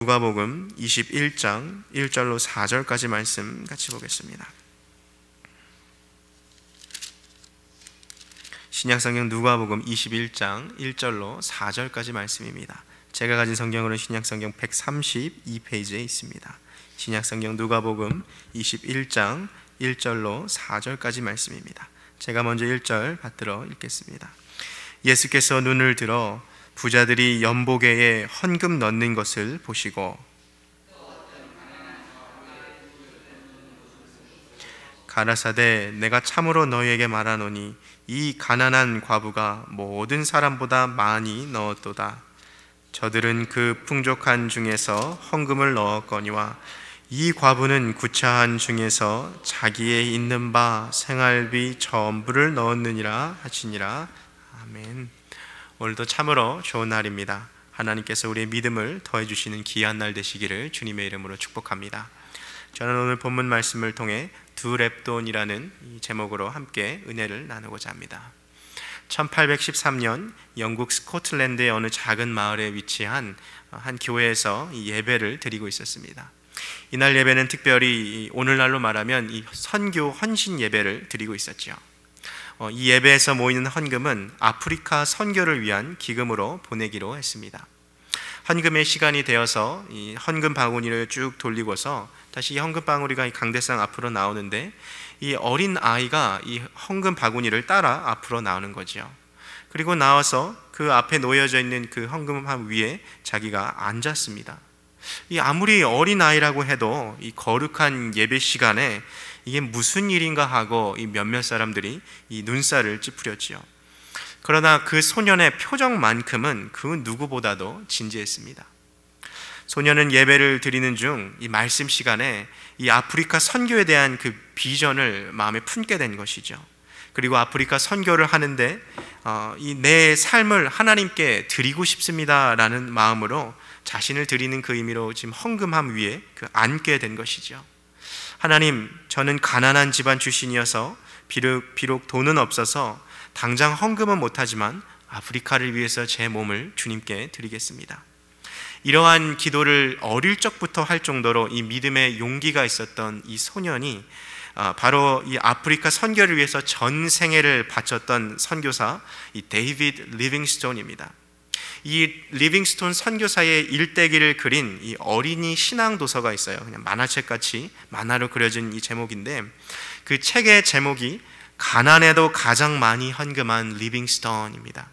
누가복음 21장 1절로 4절까지 말씀 같이 보겠습니다. 신약성경 누가복음 21장 1절로 4절까지 말씀입니다. 제가 가진 성경으로는 신약성경 132페이지에 있습니다. 신약성경 누가복음 21장 1절로 4절까지 말씀입니다. 제가 먼저 1절 받들어 읽겠습니다. 예수께서 눈을 들어 부자들이 연보계에 헌금 넣는 것을 보시고 가라사대 내가 참으로 너희에게 말하노니 이 가난한 과부가 모든 사람보다 많이 넣었도다. 저들은 그 풍족한 중에서 헌금을 넣었거니와 이 과부는 구차한 중에서 자기의 있는 바 생활비 전부를 넣었느니라 하시니라. 아멘. 오늘도 참으로 좋은 날입니다. 하나님께서 우리의 믿음을 더해 주시는 귀한 날 되시기를 주님의 이름으로 축복합니다. 저는 오늘 본문 말씀을 통해 두 랩돈이라는 제목으로 함께 은혜를 나누고자 합니다. 1813년 영국 스코틀랜드의 어느 작은 마을에 위치한 한 교회에서 예배를 드리고 있었습니다. 이날 예배는 특별히 오늘날로 말하면 이 선교 헌신 예배를 드리고 있었죠. 이 예배에서 모이는 헌금은 아프리카 선교를 위한 기금으로 보내기로 했습니다. 헌금의 시간이 되어서 이 헌금 바구니를 쭉 돌리고서 다시 이 헌금 바구니가 이 강대상 앞으로 나오는데 이 어린 아이가 이 헌금 바구니를 따라 앞으로 나오는 거죠. 그리고 나와서 그 앞에 놓여져 있는 그 헌금 위에 자기가 앉았습니다. 이 아무리 어린 아이라고 해도 이 거룩한 예배 시간에 이게 무슨 일인가 하고 이 몇몇 사람들이 이 눈살을 찌푸렸지요. 그러나 그 소년의 표정만큼은 그 누구보다도 진지했습니다. 소년은 예배를 드리는 중 이 말씀 시간에 이 아프리카 선교에 대한 그 비전을 마음에 품게 된 것이죠. 그리고 아프리카 선교를 하는데 이 내 삶을 하나님께 드리고 싶습니다라는 마음으로 자신을 드리는 그 의미로 지금 헌금함 위에 그 앉게 된 것이죠. 하나님, 저는 가난한 집안 출신이어서 비록 돈은 없어서 당장 헌금은 못하지만 아프리카를 위해서 제 몸을 주님께 드리겠습니다. 이러한 기도를 어릴 적부터 할 정도로 이 믿음의 용기가 있었던 이 소년이 바로 이 아프리카 선교를 위해서 전 생애를 바쳤던 선교사 이 데이비드 리빙스톤입니다. 이 리빙스톤 선교사의 일대기를 그린 이 어린이 신앙 도서가 있어요. 그냥 만화책 같이 만화로 그려진 이 제목인데 그 책의 제목이 가난에도 가장 많이 헌금한 리빙스톤입니다.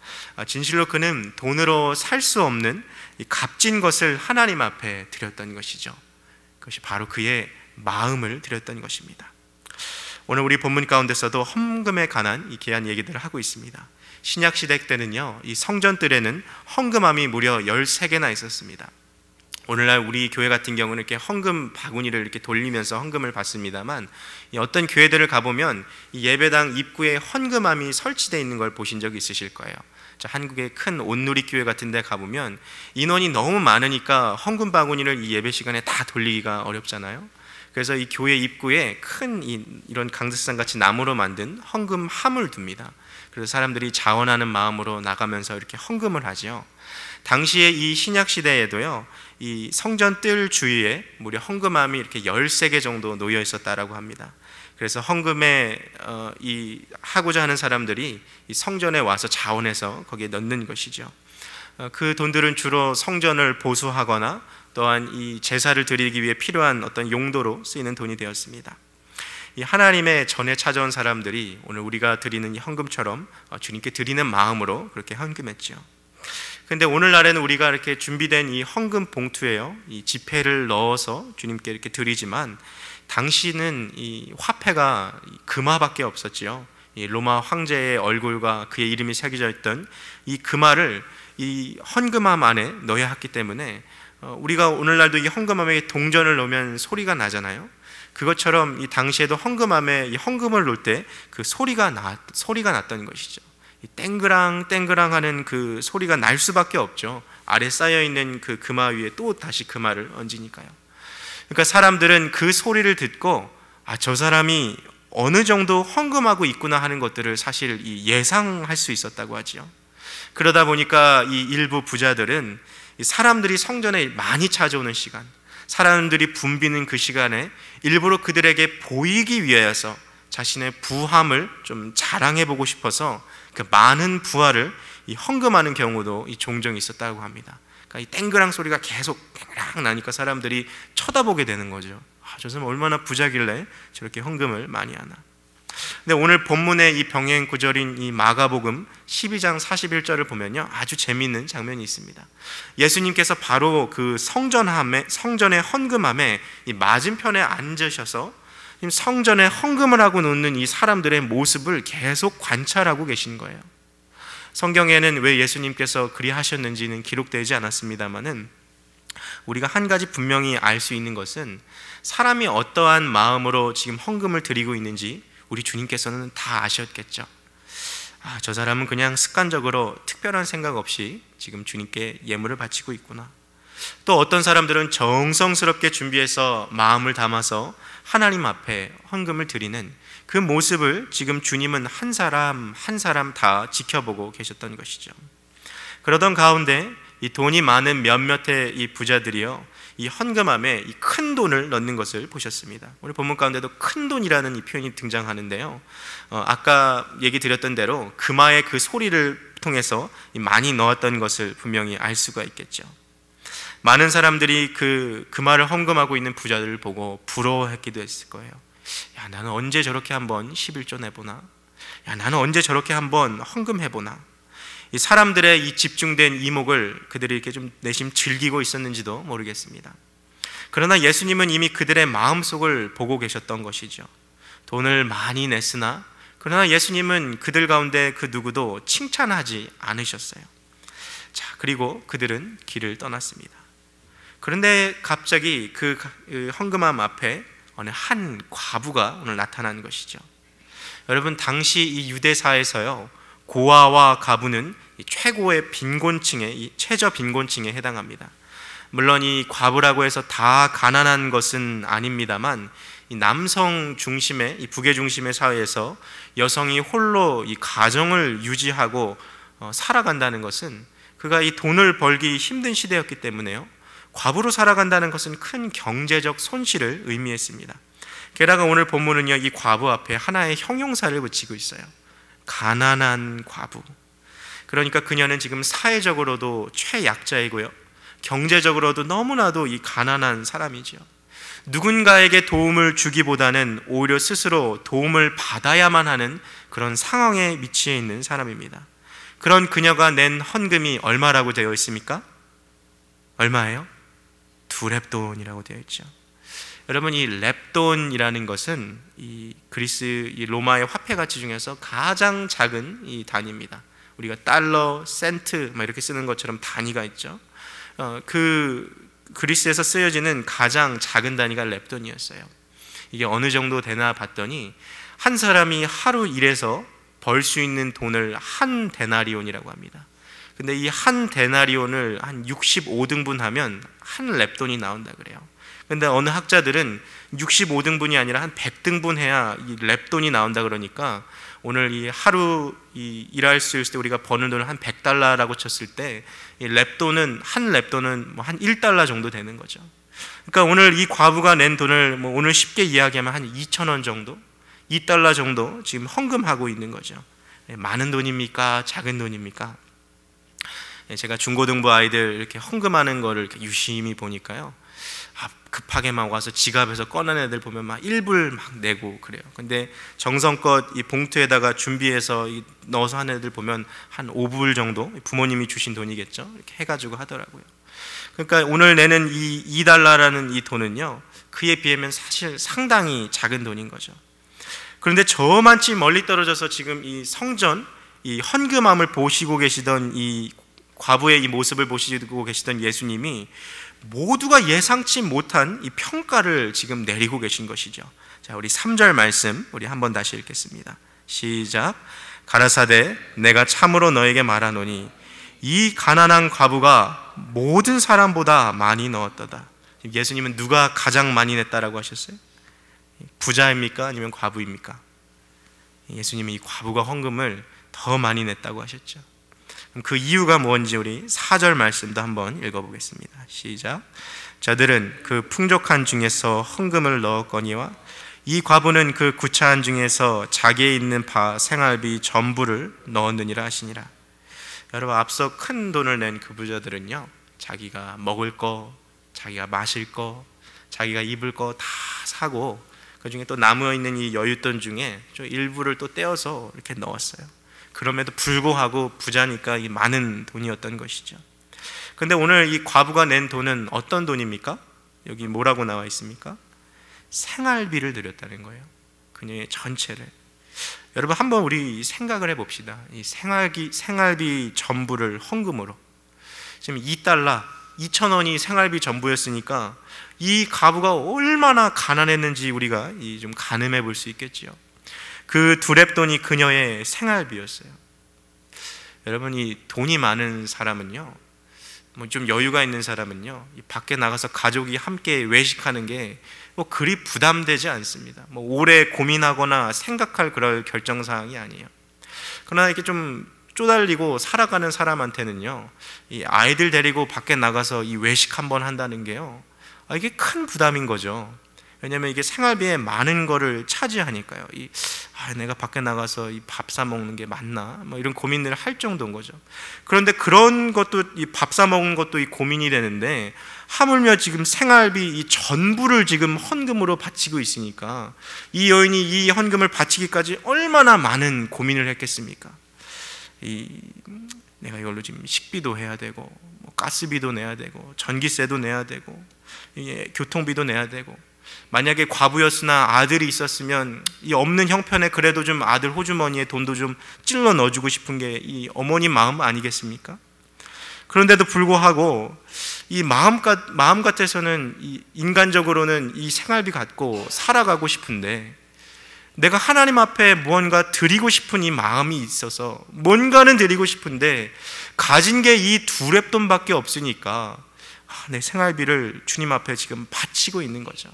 진실로 그는 돈으로 살 수 없는 이 값진 것을 하나님 앞에 드렸던 것이죠. 그것이 바로 그의 마음을 드렸던 것입니다. 오늘 우리 본문 가운데서도 헌금에 관한 이 귀한 얘기들을 하고 있습니다. 신약시대 때는요, 이 성전들에는 헌금함이 무려 13개나 있었습니다. 오늘날 우리 교회 같은 경우는 이렇게 헌금 바구니를 이렇게 돌리면서 헌금을 받습니다만 어떤 교회들을 가보면 이 예배당 입구에 헌금함이 설치되어 있는 걸 보신 적이 있으실 거예요. 한국의 큰 온누리 교회 같은 데 가보면 인원이 너무 많으니까 헌금 바구니를 이 예배 시간에 다 돌리기가 어렵잖아요. 그래서 이 교회 입구에 큰 이런 강대상 같이 나무로 만든 헌금함을 둡니다. 그래서 사람들이 자원하는 마음으로 나가면서 이렇게 헌금을 하죠. 당시에 이 신약 시대에도요, 이 성전 뜰 주위에 무려 헌금함이 이렇게 13개 정도 놓여 있었다라고 합니다. 그래서 헌금에 하고자 하는 사람들이 이 성전에 와서 자원해서 거기에 넣는 것이죠. 그 돈들은 주로 성전을 보수하거나 또한 이 제사를 드리기 위해 필요한 어떤 용도로 쓰이는 돈이 되었습니다. 이 하나님의 전에 찾아온 사람들이 오늘 우리가 드리는 이 헌금처럼 주님께 드리는 마음으로 그렇게 헌금했죠. 근데 오늘날에는 우리가 이렇게 준비된 이 헌금 봉투에요, 이 지폐를 넣어서 주님께 이렇게 드리지만 당시는 이 화폐가 금화밖에 없었지요. 이 로마 황제의 얼굴과 그의 이름이 새겨져 있던 이 금화를 이 헌금함 안에 넣어야 했기 때문에 우리가 오늘날도 이 헌금함에 동전을 넣으면 소리가 나잖아요. 그것처럼 이 당시에도 헌금함에 이 헌금을 넣을 때 그 소리가 났던 것이죠. 이 땡그랑 땡그랑 하는 그 소리가 날 수밖에 없죠. 아래 쌓여 있는 그 금화 위에 또 다시 금화를 얹으니까요. 그러니까 사람들은 그 소리를 듣고 저 사람이 어느 정도 헌금하고 있구나 하는 것들을 사실 예상할 수 있었다고 하지요. 그러다 보니까 이 일부 부자들은 사람들이 성전에 많이 찾아오는 시간, 사람들이 붐비는 그 시간에 일부러 그들에게 보이기 위해서 자신의 부함을 좀 자랑해보고 싶어서 그 많은 부하를 헌금하는 경우도 종종 있었다고 합니다. 그러니까 이 땡그랑 소리가 계속 땡그랑 나니까 사람들이 쳐다보게 되는 거죠. 저 사람 얼마나 부자길래 저렇게 헌금을 많이 하나. 근데 오늘 본문의 이 병행 구절인 이 마가복음 12장 41절을 보면요, 아주 재미있는 장면이 있습니다. 예수님께서 바로 그 성전의 헌금함에 이 맞은편에 앉으셔서 성전에 헌금을 하고 놓는 이 사람들의 모습을 계속 관찰하고 계신 거예요. 성경에는 왜 예수님께서 그리 하셨는지는 기록되지 않았습니다만은 우리가 한 가지 분명히 알 수 있는 것은 사람이 어떠한 마음으로 지금 헌금을 드리고 있는지 우리 주님께서는 다 아셨겠죠. 저 사람은 그냥 습관적으로 특별한 생각 없이 지금 주님께 예물을 바치고 있구나. 또 어떤 사람들은 정성스럽게 준비해서 마음을 담아서 하나님 앞에 헌금을 드리는 그 모습을 지금 주님은 한 사람 한 사람 다 지켜보고 계셨던 것이죠. 그러던 가운데 이 돈이 많은 몇몇의 이 부자들이요, 이 헌금함에 이 큰 돈을 넣는 것을 보셨습니다. 우리 본문 가운데도 큰 돈이라는 이 표현이 등장하는데요, 아까 얘기 드렸던 대로 금화의 그 소리를 통해서 많이 넣었던 것을 분명히 알 수가 있겠죠. 많은 사람들이 그 금화를 헌금하고 있는 부자들을 보고 부러워했기도 했을 거예요. 야, 나는 언제 저렇게 한번 11조 내보나? 야, 나는 언제 저렇게 한번 헌금해보나? 이 사람들의 이 집중된 이목을 그들이 이렇게 좀 내심 즐기고 있었는지도 모르겠습니다. 그러나 예수님은 이미 그들의 마음속을 보고 계셨던 것이죠. 돈을 많이 냈으나 그러나 예수님은 그들 가운데 그 누구도 칭찬하지 않으셨어요. 자, 그리고 그들은 길을 떠났습니다. 그런데 갑자기 그 헌금함 앞에 어느 한 과부가 오늘 나타난 것이죠. 여러분, 당시 이 유대사에서요, 고아와 과부는 최고의 빈곤층에, 이 최저 빈곤층에 해당합니다. 물론 이 과부라고 해서 다 가난한 것은 아닙니다만, 이 남성 중심의, 이 부계 중심의 사회에서 여성이 홀로 이 가정을 유지하고 살아간다는 것은, 그가 이 돈을 벌기 힘든 시대였기 때문에요, 과부로 살아간다는 것은 큰 경제적 손실을 의미했습니다. 게다가 오늘 본문은요, 이 과부 앞에 하나의 형용사를 붙이고 있어요. 가난한 과부. 그러니까 그녀는 지금 사회적으로도 최약자이고요, 경제적으로도 너무나도 이 가난한 사람이지요. 누군가에게 도움을 주기보다는 오히려 스스로 도움을 받아야만 하는 그런 상황에 위치해 있는 사람입니다. 그런 그녀가 낸 헌금이 얼마라고 되어 있습니까? 얼마예요? 2렙돈이라고 되어 있죠. 여러분, 이 렙돈이라는 것은 이 그리스 이 로마의 화폐 가치 중에서 가장 작은 이 단위입니다. 우리가 달러, 센트 이렇게 쓰는 것처럼 단위가 있죠. 그 그리스에서 쓰여지는 가장 작은 단위가 렙돈이었어요. 이게 어느 정도 되나 봤더니 한 사람이 하루 일해서 벌 수 있는 돈을 한 데나리온이라고 합니다. 근데 이 한 데나리온을 한 65등분 하면 한 렙돈이 나온다 그래요. 근데 어느 학자들은 65등분이 아니라 한 100등분 해야 이 렙돈이 나온다 그러니까, 오늘 이 하루 일할 수 있을 때 우리가 버는 돈을 한 100달러라고 쳤을 때 이 렙돈은 한 렙돈은 한 1달러 정도 되는 거죠. 그러니까 오늘 이 과부가 낸 돈을 오늘 쉽게 이야기하면 한 2,000원 정도, 2달러 정도 지금 헌금하고 있는 거죠. 많은 돈입니까? 작은 돈입니까? 제가 중고등부 아이들 이렇게 헌금하는 거를 이렇게 유심히 보니까요, 급하게 막 와서 지갑에서 꺼낸 애들 보면 막 1불 막 내고 그래요. 근데 정성껏 이 봉투에다가 준비해서 넣어서 하는 애들 보면 한 5불 정도, 부모님이 주신 돈이겠죠, 이렇게 해가지고 하더라고요. 그러니까 오늘 내는 이 2달러라는 이 돈은요, 그에 비하면 사실 상당히 작은 돈인 거죠. 그런데 저만치 멀리 떨어져서 지금 이 성전, 이 헌금함을 보시고 계시던 이 과부의 이 모습을 보시고 계시던 예수님이 모두가 예상치 못한 이 평가를 지금 내리고 계신 것이죠. 자, 우리 3절 말씀 우리 한번 다시 읽겠습니다. 시작. 가라사대 내가 참으로 너에게 말하노니 이 가난한 과부가 모든 사람보다 많이 넣었도다. 예수님은 누가 가장 많이 냈다라고 하셨어요? 부자입니까? 아니면 과부입니까? 예수님이 이 과부가 헌금을 더 많이 냈다고 하셨죠. 그 이유가 뭔지 우리 4절 말씀도 한번 읽어보겠습니다. 시작. 저들은 그 풍족한 중에서 헌금을 넣었거니와 이 과부는 그 구차한 중에서 자기의 있는 바 생활비 전부를 넣었느니라 하시니라. 여러분, 앞서 큰 돈을 낸 그 부자들은요, 자기가 먹을 거, 자기가 마실 거, 자기가 입을 거 다 사고 그 중에 또 남아있는 이 여윳돈 중에 좀 일부를 또 떼어서 이렇게 넣었어요. 그럼에도 불구하고 부자니까 이 많은 돈이었던 것이죠. 그런데 오늘 이 과부가 낸 돈은 어떤 돈입니까? 여기 뭐라고 나와 있습니까? 생활비를 드렸다는 거예요. 그녀의 전체를. 여러분, 한번 우리 생각을 해봅시다. 이 생활비 전부를 헌금으로, 지금 2달러 2,000원이 생활비 전부였으니까 이 과부가 얼마나 가난했는지 우리가 좀 가늠해 볼 수 있겠지요. 그 두 렙돈이 그녀의 생활비였어요. 여러분, 이 돈이 많은 사람은요, 뭐 좀 여유가 있는 사람은요, 밖에 나가서 가족이 함께 외식하는 게 뭐 그리 부담되지 않습니다. 뭐 오래 고민하거나 생각할 그럴 결정사항이 아니에요. 그러나 이렇게 좀 쪼달리고 살아가는 사람한테는요, 이 아이들 데리고 밖에 나가서 이 외식 한번 한다는 게요, 이게 큰 부담인 거죠. 왜냐하면 이게 생활비에 많은 거를 차지하니까요. 내가 밖에 나가서 이 밥 사 먹는 게 맞나? 뭐 이런 고민을 할 정도인 거죠. 그런데 그런 것도, 이 밥 사 먹는 것도 이 고민이 되는데, 하물며 지금 생활비 이 전부를 지금 헌금으로 바치고 있으니까 이 여인이 이 헌금을 바치기까지 얼마나 많은 고민을 했겠습니까? 내가 이걸로 지금 식비도 해야 되고, 뭐 가스비도 내야 되고, 전기세도 내야 되고, 교통비도 내야 되고, 만약에 과부였으나 아들이 있었으면 이 없는 형편에 그래도 좀 아들 호주머니에 돈도 좀 찔러 넣어주고 싶은 게 이 어머니 마음 아니겠습니까? 그런데도 불구하고 이 마음 같아서는 이 인간적으로는 이 생활비 갖고 살아가고 싶은데, 내가 하나님 앞에 무언가 드리고 싶은 이 마음이 있어서 뭔가는 드리고 싶은데 가진 게 이 두 렙돈밖에 없으니까 내 생활비를 주님 앞에 지금 바치고 있는 거죠.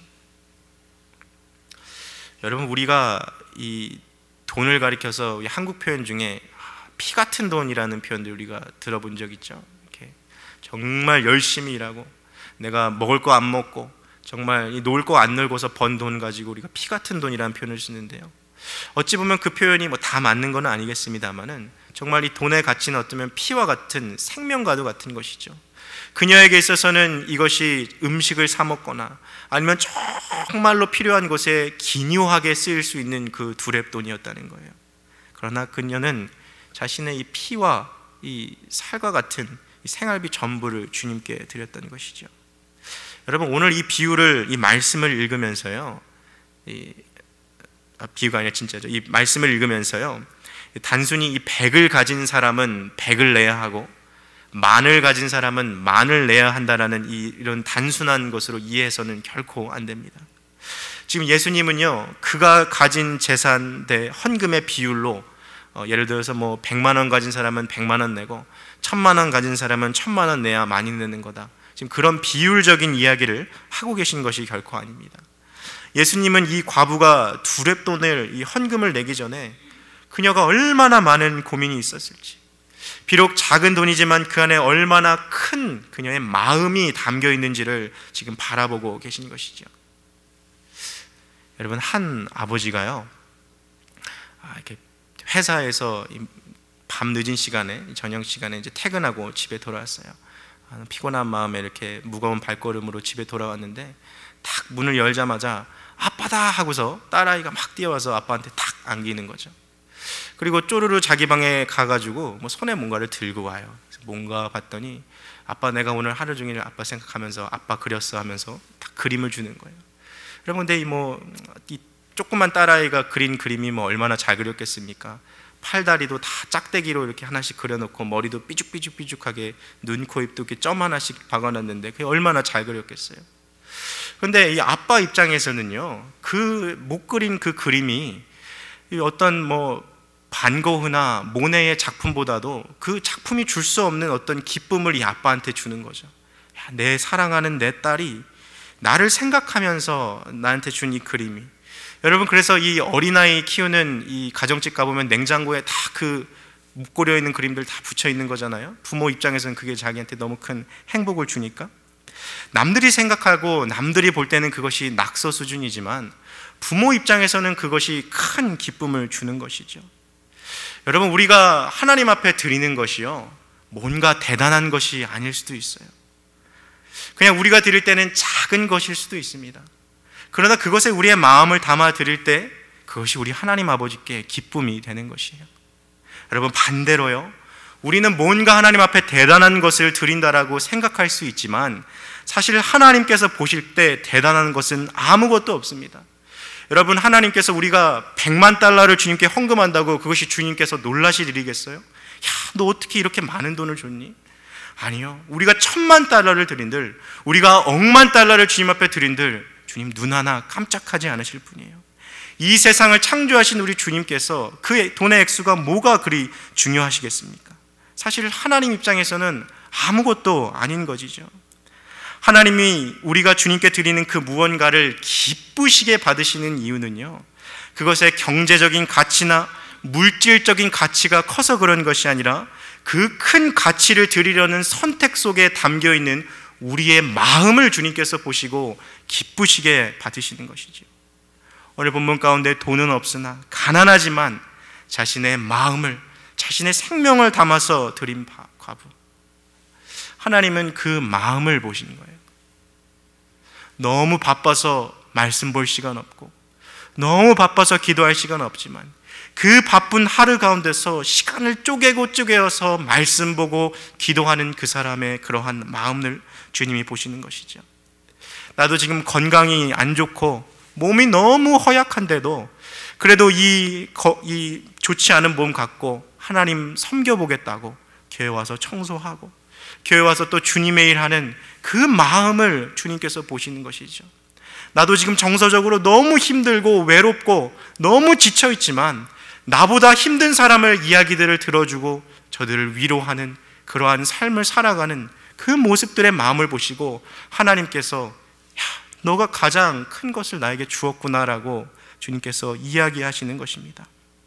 여러분, 우리가 이 돈을 가리켜서 한국 표현 중에 피 같은 돈이라는 표현들 우리가 들어본 적 있죠. 이렇게 정말 열심히 일하고 내가 먹을 거 안 먹고 정말 놀 거 안 놀고서 번 돈 가지고 우리가 피 같은 돈이라는 표현을 쓰는데요, 어찌 보면 그 표현이 뭐 다 맞는 건 아니겠습니다만은 정말 이 돈의 가치는 어쩌면 피와 같은, 생명과도 같은 것이죠. 그녀에게 있어서는 이것이 음식을 사 먹거나 아니면 정말로 필요한 곳에 기묘하게 쓰일 수 있는 그 두 렙돈이었다는 거예요. 그러나 그녀는 자신의 이 피와 이 살과 같은 이 생활비 전부를 주님께 드렸던 것이죠. 여러분, 오늘 이 비유를, 이 말씀을 읽으면서요, 비유가 아니라 진짜죠. 이 말씀을 읽으면서요, 단순히 이 100을 가진 사람은 100을 내야 하고 만을 가진 사람은 만을 내야 한다라는 이런 단순한 것으로 이해해서는 결코 안 됩니다. 지금 예수님은요, 그가 가진 재산 대 헌금의 비율로 예를 들어서 뭐 100만 원 가진 사람은 100만 원 내고 1000만 원 가진 사람은 1000만 원 내야 많이 내는 거다, 지금 그런 비율적인 이야기를 하고 계신 것이 결코 아닙니다. 예수님은 이 과부가 두 렙돈을, 이 헌금을 내기 전에 그녀가 얼마나 많은 고민이 있었을지, 비록 작은 돈이지만 그 안에 얼마나 큰 그녀의 마음이 담겨 있는지를 지금 바라보고 계신 것이죠. 여러분, 한 아버지가요, 이렇게 회사에서 밤 늦은 시간에, 저녁 시간에 이제 퇴근하고 집에 돌아왔어요. 피곤한 마음에 이렇게 무거운 발걸음으로 집에 돌아왔는데 탁 문을 열자마자 아빠다 하고서 딸아이가 막 뛰어와서 아빠한테 탁 안기는 거죠. 그리고 쪼르르 자기 방에 가가지고 뭐 손에 뭔가를 들고 와요. 그래서 뭔가 봤더니 아빠, 내가 오늘 하루 종일 아빠 생각하면서 아빠 그렸어 하면서 딱 그림을 주는 거예요. 여러분, 근데 이 조그만 딸아이가 그린 그림이 뭐 얼마나 잘 그렸겠습니까? 팔다리도 다 짝대기로 이렇게 하나씩 그려놓고 머리도 삐죽삐죽삐죽하게 눈, 코, 입도 이렇게 점 하나씩 박아놨는데 그게 얼마나 잘 그렸겠어요. 그런데 이 아빠 입장에서는요, 그 못 그린 그 그림이 어떤 뭐 반고흐나 모네의 작품보다도 그 작품이 줄 수 없는 어떤 기쁨을 이 아빠한테 주는 거죠. 내 사랑하는 내 딸이 나를 생각하면서 나한테 준 이 그림이, 여러분, 그래서 이 어린아이 키우는 이 가정집 가보면 냉장고에 다 그 묶고려 있는 그림들 다 붙여 있는 거잖아요. 부모 입장에서는 그게 자기한테 너무 큰 행복을 주니까. 남들이 생각하고 남들이 볼 때는 그것이 낙서 수준이지만 부모 입장에서는 그것이 큰 기쁨을 주는 것이죠. 여러분, 우리가 하나님 앞에 드리는 것이요, 뭔가 대단한 것이 아닐 수도 있어요. 그냥 우리가 드릴 때는 작은 것일 수도 있습니다. 그러나 그것에 우리의 마음을 담아 드릴 때 그것이 우리 하나님 아버지께 기쁨이 되는 것이에요. 여러분, 반대로요, 우리는 뭔가 하나님 앞에 대단한 것을 드린다라고 생각할 수 있지만 사실 하나님께서 보실 때 대단한 것은 아무것도 없습니다. 여러분, 하나님께서 우리가 100만 달러를 주님께 헌금한다고 그것이 주님께서 놀라실 일이겠어요? 야, 너 어떻게 이렇게 많은 돈을 줬니? 아니요. 우리가 1000만 달러를 드린들, 우리가 억만 달러를 주님 앞에 드린들 주님 눈 하나 깜짝하지 않으실 분이에요. 이 세상을 창조하신 우리 주님께서 그 돈의 액수가 뭐가 그리 중요하시겠습니까? 사실 하나님 입장에서는 아무것도 아닌 것이죠. 하나님이 우리가 주님께 드리는 그 무언가를 기쁘시게 받으시는 이유는요, 그것의 경제적인 가치나 물질적인 가치가 커서 그런 것이 아니라 그 큰 가치를 드리려는 선택 속에 담겨 있는 우리의 마음을 주님께서 보시고 기쁘시게 받으시는 것이죠. 오늘 본문 가운데 돈은 없으나 가난하지만 자신의 마음을, 자신의 생명을 담아서 드린 과부, 하나님은 그 마음을 보시는 거예요. 너무 바빠서 말씀 볼 시간 없고 너무 바빠서 기도할 시간 없지만 그 바쁜 하루 가운데서 시간을 쪼개서 말씀 보고 기도하는 그 사람의 그러한 마음을 주님이 보시는 것이죠. 나도 지금 건강이 안 좋고 몸이 너무 허약한데도 그래도 이 좋지 않은 몸 갖고 하나님 섬겨보겠다고 교회 와서 청소하고 교회 와서 또 주님의 일 하는 그 마음을 주님께서 보시는 것이죠. 나도 지금 정서적으로 너무 힘들고 외롭고 너무 지쳐있지만 나보다 힘든 사람을 이야기들을 들어주고 저들을 위로하는 그러한 삶을 살아가는 그 모습들의 마음을 보시고 하나님께서 야, 너가 가장 큰 것을 나에게 주었구나라고 주님께서 이야기하시는 것입니다.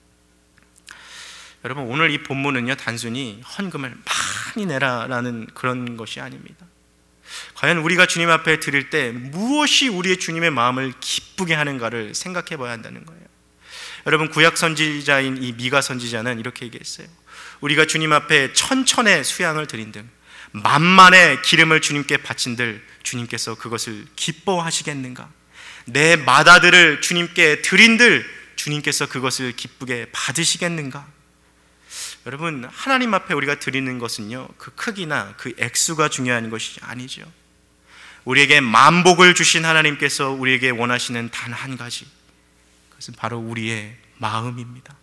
여러분, 오늘 이 본문은요, 단순히 헌금을 많이 내라라는 그런 것이 아닙니다. 과연 우리가 주님 앞에 드릴 때 무엇이 우리의 주님의 마음을 기쁘게 하는가를 생각해 봐야 한다는 거예요. 여러분, 구약 선지자인 이 미가 선지자는 이렇게 얘기했어요. 우리가 주님 앞에 천천의 수양을 드린 등 만만의 기름을 주님께 바친들 주님께서 그것을 기뻐하시겠는가? 내 마다들을 주님께 드린들 주님께서 그것을 기쁘게 받으시겠는가? 여러분, 하나님 앞에 우리가 드리는 것은요, 그 크기나 그 액수가 중요한 것이 아니죠. 우리에게 만복을 주신 하나님께서 우리에게 원하시는 단 한 가지, 그것은 바로 우리의 마음입니다.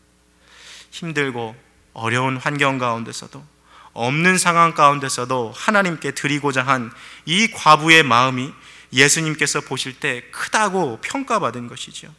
힘들고 어려운 환경 가운데서도, 없는 상황 가운데서도 하나님께 드리고자 한 이 과부의 마음이 예수님께서 보실 때 크다고 평가받은 것이죠.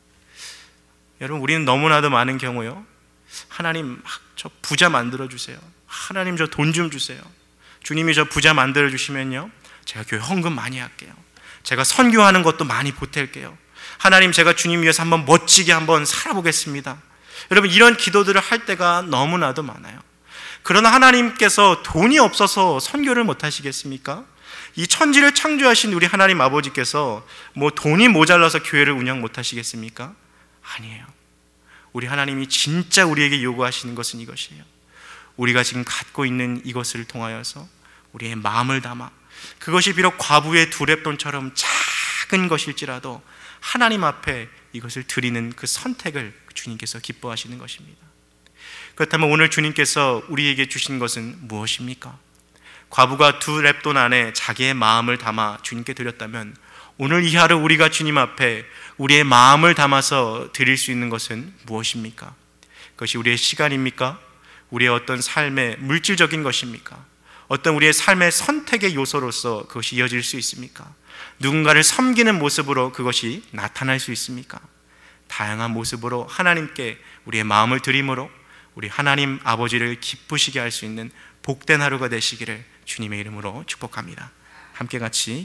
여러분, 우리는 너무나도 많은 경우요, 하나님 저 부자 만들어주세요, 하나님 저 돈 좀 주세요, 주님이 저 부자 만들어주시면요 제가 교회 헌금 많이 할게요, 제가 선교하는 것도 많이 보탤게요, 하나님 제가 주님 위해서 한번 멋지게 한번 살아보겠습니다. 여러분, 이런 기도들을 할 때가 너무나도 많아요. 그러나 하나님께서 돈이 없어서 선교를 못 하시겠습니까? 이 천지를 창조하신 우리 하나님 아버지께서 뭐 돈이 모자라서 교회를 운영 못 하시겠습니까? 아니에요. 우리 하나님이 진짜 우리에게 요구하시는 것은 이것이에요. 우리가 지금 갖고 있는 이것을 통하여서 우리의 마음을 담아, 그것이 비록 과부의 두 렙돈처럼 작은 것일지라도 하나님 앞에 이것을 드리는 그 선택을 주님께서 기뻐하시는 것입니다. 그렇다면 오늘 주님께서 우리에게 주신 것은 무엇입니까? 과부가 두 렙돈 안에 자기의 마음을 담아 주님께 드렸다면 오늘 이 하루 우리가 주님 앞에 우리의 마음을 담아서 드릴 수 있는 것은 무엇입니까? 그것이 우리의 시간입니까? 우리의 어떤 삶의 물질적인 것입니까? 어떤 우리의 삶의 선택의 요소로서 그것이 이어질 수 있습니까? 누군가를 섬기는 모습으로 그것이 나타날 수 있습니까? 다양한 모습으로 하나님께 우리의 마음을 드림으로 우리 하나님 아버지를 기쁘시게 할 수 있는 복된 하루가 되시기를 주님의 이름으로 축복합니다. 함께 같이